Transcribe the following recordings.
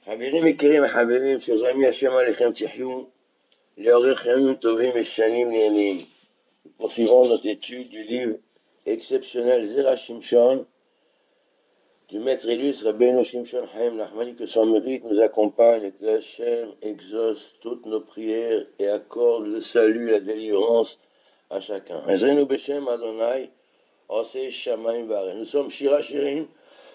חברים יקרים וחברים, שזרמי השם עליכם תחיו, לאורך ימים טובים ושנים נהנים. Poursuivons notre étude du livre exceptionnel Zera Shimshon du maître illustre Rabbeinu Shimshon Chaim Nachmani, que son mérite nous accompagne et que Hachem exauce toutes nos prières et accorde le salut et la délivrance à chacun. Ezrenu Beshem Adonai Oseh Shamayim V'Arei. Nous sommes Shira Shirim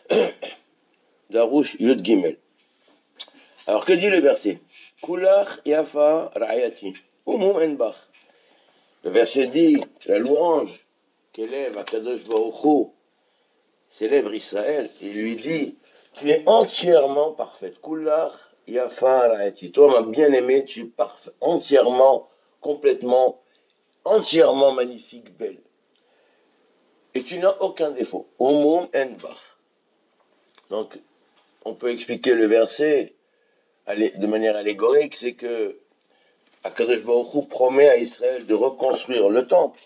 Darush Yud Gimel. Alors, que dit le verset? Kulach Yafa Ra'ayati Umum Enbach. Le verset dit, la louange qu'élève Akadosh Baruch Hu, célèbre Israël, il lui dit, tu es entièrement parfaite. Kulach Yafa Ra'ayati. Toi, ma bien-aimée, tu es parfaite, entièrement, complètement, entièrement magnifique, belle. Et tu n'as aucun défaut. Umum Enbach. Donc, on peut expliquer le verset de manière allégorique, c'est que Akadosh Baruch Hu promet à Israël de reconstruire le temple.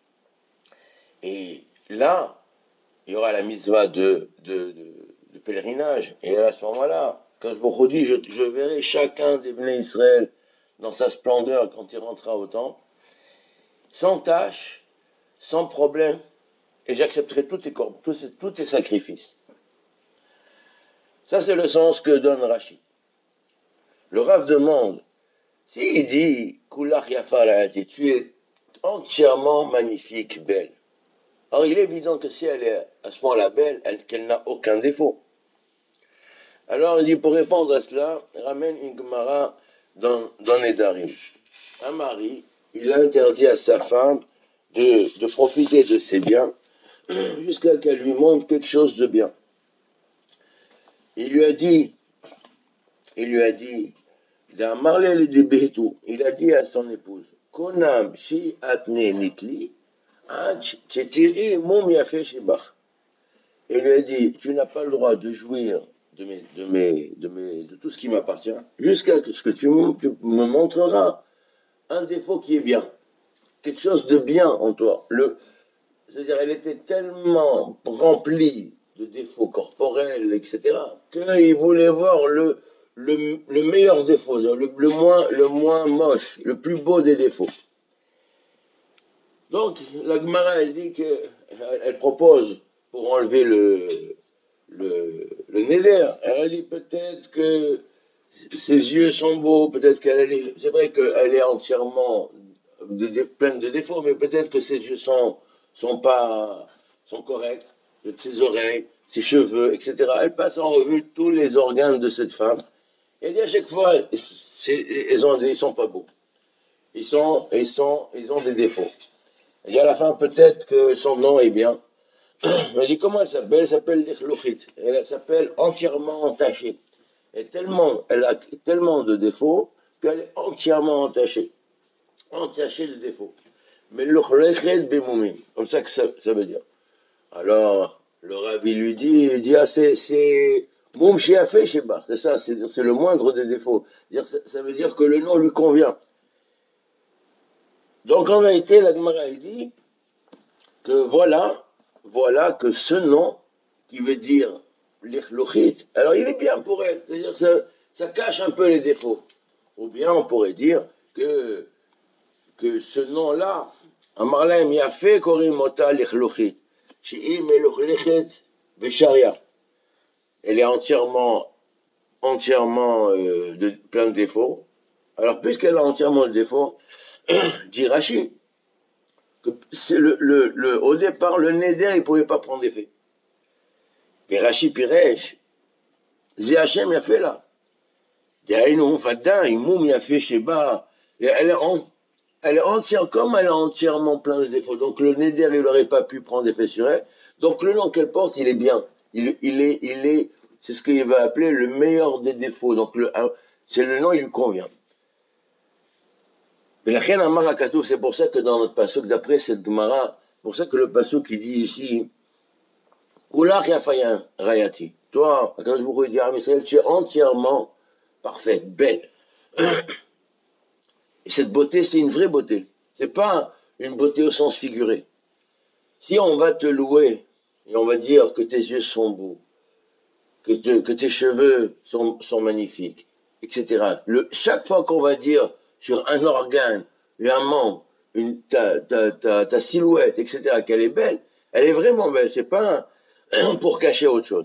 Et là, il y aura la mitzvah de pèlerinage. Et à ce moment-là, Akadosh Baruch Hu dit, je verrai chacun des Bnei Israël dans sa splendeur quand il rentrera au temple, sans tâche, sans problème, et j'accepterai tous tes sacrifices. Ça, c'est le sens que donne Rashi. Le Rav demande, s'il dit Kulach Yafa Ra'ayati, tu es entièrement magnifique, belle. Alors il est évident que si elle est à ce moment-là belle, qu'elle n'a aucun défaut. Alors il dit, pour répondre à cela, ramène une Gemara dans Nedarim. Un mari, il a interdit à sa femme de profiter de ses biens jusqu'à qu'elle lui montre quelque chose de bien. Il lui a dit, il a dit à son épouse, Konam shi atne nitli, tiri mum yafe shebach. Il lui a dit, tu n'as pas le droit de jouir de tout ce qui m'appartient, jusqu'à ce que tu me montreras un défaut qui est bien, quelque chose de bien en toi. C'est-à-dire, elle était tellement remplie de défauts corporels, etc., qu'il voulait voir le meilleur défaut, le moins moche, le plus beau des défauts. Donc, la Gemara, elle dit elle propose, pour enlever le néder, elle dit peut-être que ses yeux sont beaux, peut-être c'est vrai qu'elle est entièrement pleine de défauts, mais peut-être que ses yeux sont corrects, ses oreilles, ses cheveux, etc. Elle passe en revue tous les organes de cette femme. Et dit à chaque fois, ils sont pas beaux. Ils ont des défauts. Et dit à la fin, peut-être que son nom est bien. Elle dit, comment elle s'appelle? Elle s'appelle l'Echlouchit. Elle s'appelle entièrement entachée. Elle a tellement de défauts qu'elle est entièrement entachée. Entachée de défauts. Mais l'Echlouchit b'moumim. Comme ça que ça veut dire. Alors, le rabbi lui dit, ah, c'est Moum Shiafé Sheba, c'est ça, c'est le moindre des défauts. Ça veut dire que le nom lui convient. Donc en vérité, la Gemara elle dit que voilà que ce nom, qui veut dire l'Echlouchit, alors il est bien pour elle, c'est-à-dire ça cache un peu les défauts. Ou bien on pourrait dire que ce nom-là, Amarlaim Yafé Korim Mota l'Echlouchit, Shi'im Elochlechit Vesharia. Elle est entièrement plein de défauts. Alors, puisqu'elle a entièrement de défauts, dit Rashi, que au départ, le néder, il ne pouvait pas prendre effet. Mais Rashi Piresh, Zi Hashem y'a fait là. Dehaïnou, Fadda, Imoum y'a fait Sheba. Elle est entièrement plein de défauts. Donc, le néder, il n'aurait pas pu prendre effet sur elle. Donc, le nom qu'elle porte, il est bien. C'est ce qu'il va appeler le meilleur des défauts. Donc, c'est le nom, il lui convient. Mais la Chen Amar Akatou, c'est pour ça que dans notre pasuk, d'après cette Gemara, pour ça que le pasuk qui dit ici, Kulach Yafayan Rayati. Toi, quand je vous dis à Israël, tu es entièrement parfaite, belle. Et cette beauté, c'est une vraie beauté. C'est pas une beauté au sens figuré. Si on va te louer, et on va dire que tes yeux sont beaux, que tes cheveux sont magnifiques, etc. Chaque fois qu'on va dire sur un organe, un membre, ta silhouette, etc., qu'elle est belle, elle est vraiment belle. C'est pas pour cacher autre chose.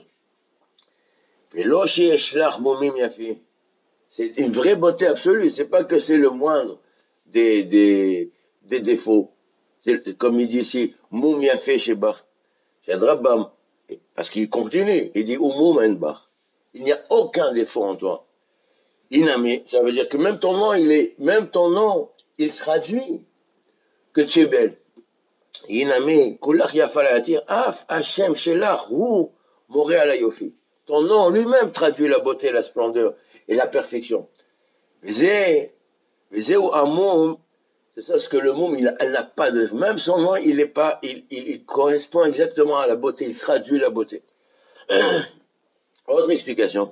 C'est une vraie beauté absolue. C'est pas que c'est le moindre des défauts. Comme il dit ici, Moum Yafé chez Bach. C'est Drabam. Parce qu'il continue. Il dit Oumoum en Bach. Il n'y a aucun défaut en toi. Inami, ça veut dire que même ton nom, il traduit que tu es belle. Inami, Kulach Yafalatir, Af Hashem Shelach, ou Moré Alayofi. Ton nom lui-même traduit la beauté, la splendeur et la perfection. C'est ça ce que le moum, elle n'a pas de. Même son nom, il correspond exactement à la beauté, il traduit la beauté. Autre explication.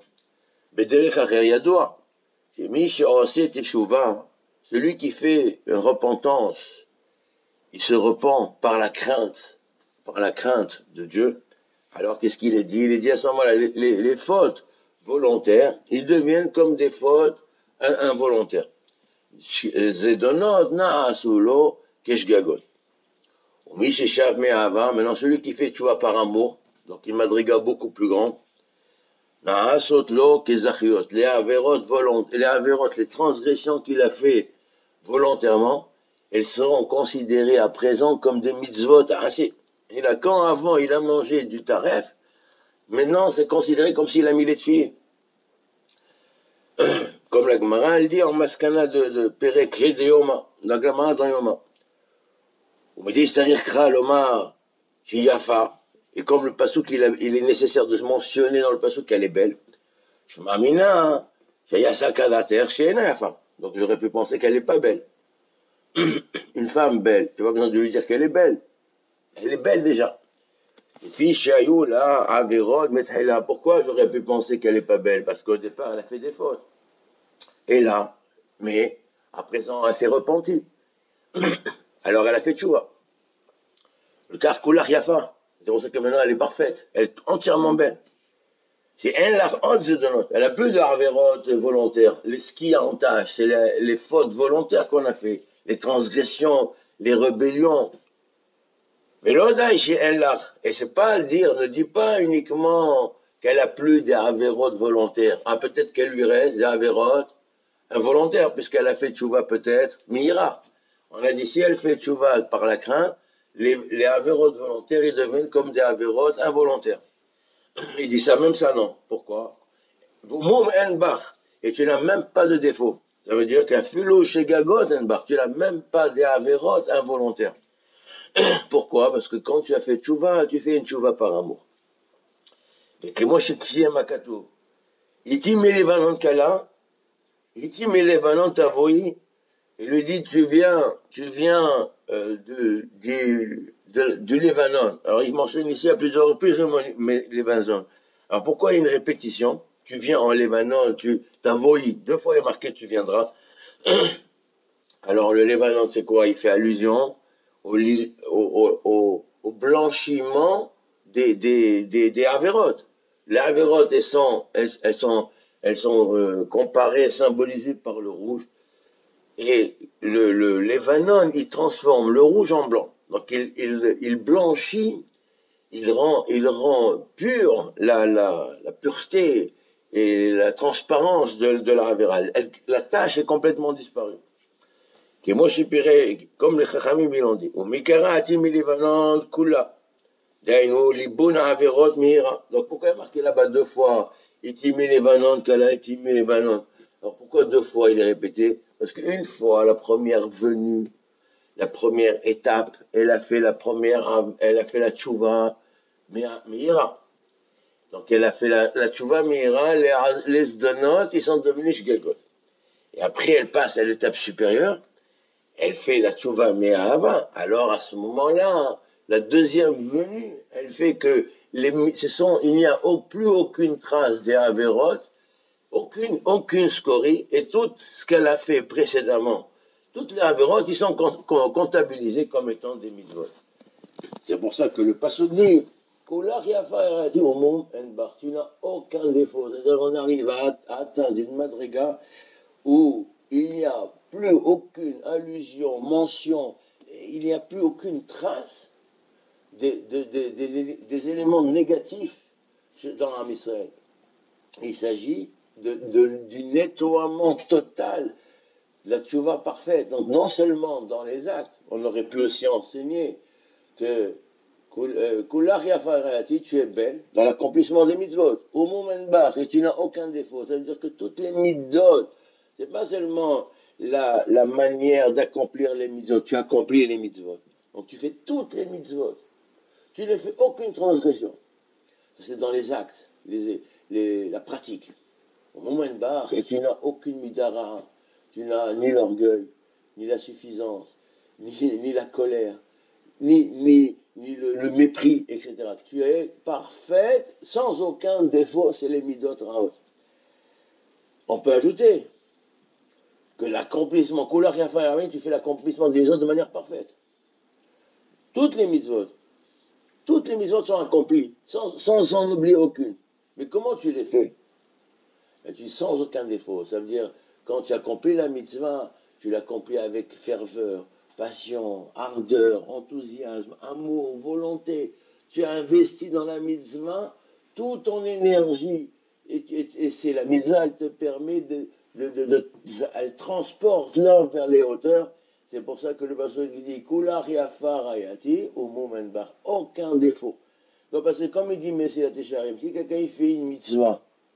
Celui qui fait une repentance, il se repent par la crainte de Dieu. Alors qu'est-ce qu'il est dit? Il est dit à ce moment-là, les fautes volontaires, ils deviennent comme des fautes involontaires. Zedonot naasulo keshgagot. Maintenant, celui qui fait tchouva par amour, donc une madriga beaucoup plus grande, naasotlo kezachiot, les averot, les transgressions qu'il a fait volontairement, elles seront considérées à présent comme des mitzvot. Et là, quand avant il a mangé du taref, maintenant c'est considéré comme s'il a mis les tefilines. Comme la Gemara, elle dit en maskana de Perek de Yoma, la Gemara dans Yoma. On me dit, c'est-à-dire Kra l'Omar, Yafa, et comme le pasouk, il est nécessaire de se mentionner dans le pasouk qu'elle est belle. Je m'amina, Shayasa Kadater, Shayena Yafa. Donc j'aurais pu penser qu'elle n'est pas belle. Une femme belle, tu n'as pas besoin de lui dire qu'elle est belle. Elle est belle déjà. Pourquoi j'aurais pu penser qu'elle n'est pas belle? Parce qu'au départ, elle a fait des fautes. Et là, mais à présent, elle s'est repentie. Alors elle a fait tchouva. Le Karkulach Yafa. C'est pour ça que maintenant elle est parfaite. Elle est entièrement belle. Elle a plus de harverot volontaires. Ce qui a en tâche, c'est les fautes volontaires qu'on a fait, les transgressions, les rébellions. Mais l'odaï chez elle, et c'est pas le dire, ne dit pas uniquement qu'elle a plus des harverot volontaires. Ah, peut-être qu'elle lui reste des harverot involontaires, puisqu'elle a fait tchouva peut-être, mais ira. On a dit, si elle fait tchouva par la crainte, les harverot volontaires, ils deviennent comme des harverot involontaires. Il dit ça, même ça, non. Pourquoi? Moum en bach, et tu n'as même pas de défaut. Ça veut dire qu'un philo chez Gagot en bach, tu n'as même pas des harverot involontaires. Pourquoi? Parce que quand tu as fait tchouva, tu fais une tchouva par amour. Et que moi, je suis makatou. Iti melevanon kala, iti melevanon tavoyi, il lui dit, tu viens du Libanon. Alors, il mentionne ici à plusieurs reprises le Libanon. Alors, pourquoi il y a une répétition? Tu viens en Libanon, t'as voyi. 2 fois il est marqué, tu viendras. Alors, le Libanon, c'est quoi? Il fait allusion au blanchiment des Havérotes. Les Havérotes, elles sont comparées, symbolisées par le rouge. Et l'Evanon, il transforme le rouge en blanc. Donc il blanchit, il rend pure la pureté et la transparence de la Havera. La tache est complètement disparue. Qui moi je dirais, comme les Chachamim l'ont dit, au Mikara Atim Levanon Kula. Donc pourquoi il est marqué là-bas 2 fois? Itimi Levanon, Kala, Itimi Levanon. Alors pourquoi 2 fois il est répété? Parce qu'une fois, la première venue, la première étape, elle a fait la tchouva meira. Donc elle a fait la tchouva meira, les zdonot, ils sont devenus shgagot. Et après elle passe à l'étape supérieure, elle fait la tchouva me'ahava. Alors à ce moment-là, la deuxième venue, elle fait que il n'y a plus aucune trace des averot, aucune scorie, et tout ce qu'elle a fait précédemment, toutes les avérotes, ils sont comptabilisés comme étant des mitzvot. C'est pour ça que le pasuk dit, Tu n'as aucun défaut. C'est-à-dire qu'on arrive à atteindre une madriga où il n'y a plus aucune allusion, mention, il n'y a plus aucune trace des éléments négatifs dans l'âme Israël. Il s'agit du nettoiement total, de la tchouva parfaite. Donc non seulement dans les actes, on aurait pu aussi enseigner que tu es belle dans l'accomplissement des mitzvot. Au moment et tu n'as aucun défaut. Ça veut dire que toutes les mitzvot, c'est pas seulement la manière d'accomplir les mitzvot, tu accomplis les mitzvot. Donc tu fais toutes les mitzvot. Tu ne fais aucune transgression. C'est dans les actes, la pratique. Au moment et tu n'as aucune midara. Tu n'as ni l'orgueil, ni la suffisance, ni la colère, ni le mépris, etc. Tu es parfaite, sans aucun défaut, c'est les midot raot. On peut ajouter que l'accomplissement, tu fais l'accomplissement des autres de manière parfaite. Toutes les mitzvot sont accomplies, sans en oublier aucune. Mais comment tu les fais? Tu sans aucun défaut. Ça veut dire, quand tu accomplis la mitzvah, tu l'accomplis avec ferveur, passion, ardeur, enthousiasme, amour, volonté. Tu as investi dans la mitzvah toute ton énergie. Et c'est la mitzvah, elle te permet elle transporte l'homme vers les hauteurs. C'est pour ça que le pasteur dit Kula Riafar Ayati, au moment bar, aucun défaut. Donc, parce que comme il dit Messie Atesharim, si quelqu'un il fait une mitzvah,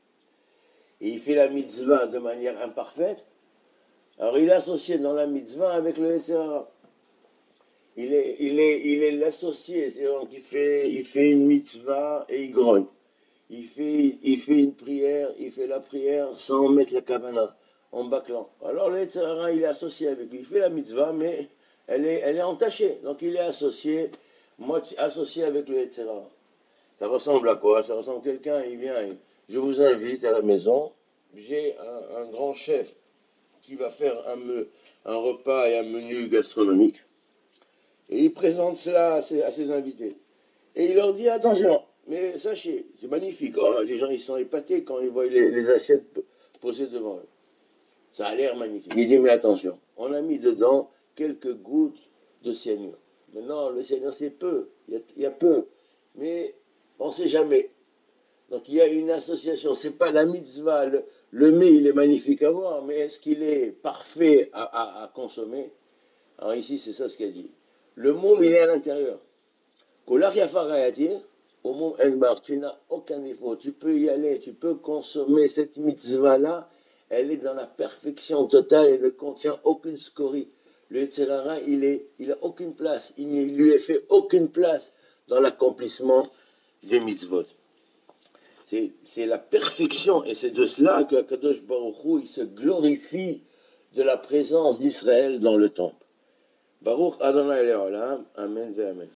et il fait la mitzvah de manière imparfaite, alors il est associé dans la mitzvah avec le Yetzirah. Il est l'associé, c'est-à-dire qu'il fait une mitzvah et il grogne. Il fait une prière, il fait la prière sans mettre la kavana, en bâclant. Alors le Yetzirah, il est associé avec lui. Il fait la mitzvah, mais elle est entachée. Donc il est associé avec le Yetzirah. Ça ressemble à quoi? Ça ressemble à quelqu'un, il vient, je vous invite à la maison, j'ai un grand chef qui va faire un repas et un menu gastronomique. Et il présente cela à ses invités. Et il leur dit, attention, mais sachez, c'est magnifique. Oh, les gens, ils sont épatés quand ils voient les assiettes posées devant eux. Ça a l'air magnifique. Il dit, mais attention, on a mis dedans quelques gouttes de cyanure. Maintenant, le cyanure, c'est peu. Il y a peu. Mais on ne sait jamais. Donc il y a une association. C'est pas la mitzvah. Le mets, il est magnifique à voir, mais est-ce qu'il est parfait à consommer? Alors ici, c'est ça ce qu'il a dit. Le mot, il est à l'intérieur. Au mot Enbar, tu n'as aucun défaut. Tu peux y aller, tu peux consommer cette mitzvah-là. Elle est dans la perfection totale. Elle ne contient aucune scorie. Le Yetzirah, il a aucune place. Il ne lui est fait aucune place dans l'accomplissement des mitzvot. C'est la perfection, et c'est de cela que Kadosh Baruch Hu, il se glorifie de la présence d'Israël dans le temple. Baruch Adonai Le'olam, Amen ve Amen.